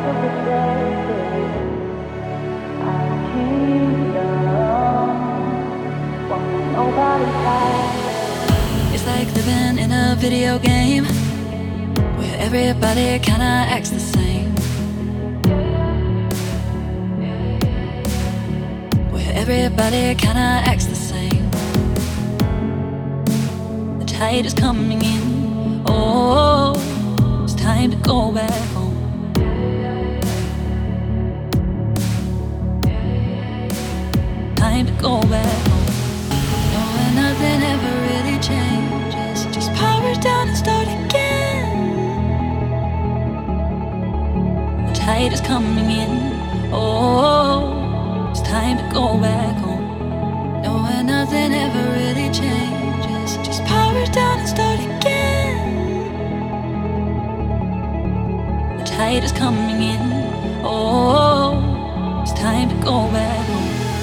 It's like living in a video game where everybody kinda acts the same, where everybody kinda acts the same. The tide is coming in. Oh, it's time to go back home. Time to go back home. Knowing nothing ever really changes. Just power down and start again. The tide is coming in. Oh, it's time to go back home. Knowing nothing ever really changes. Just power down and start again. The tide is coming in. Oh, it's time to go back home.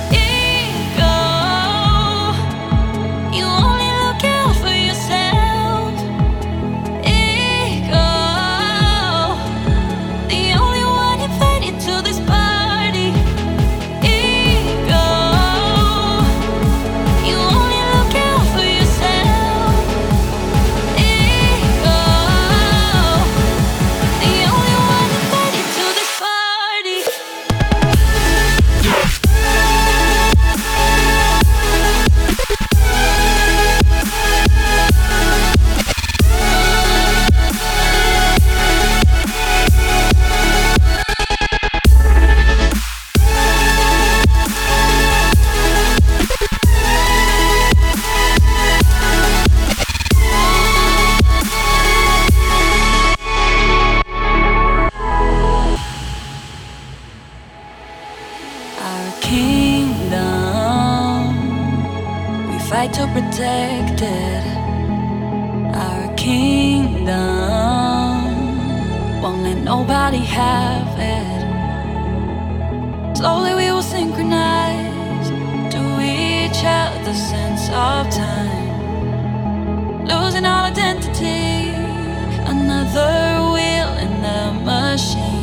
To protect it, our kingdom won't let nobody have it. Slowly we will synchronize to each other's sense of time, losing our identity, another wheel in the machine.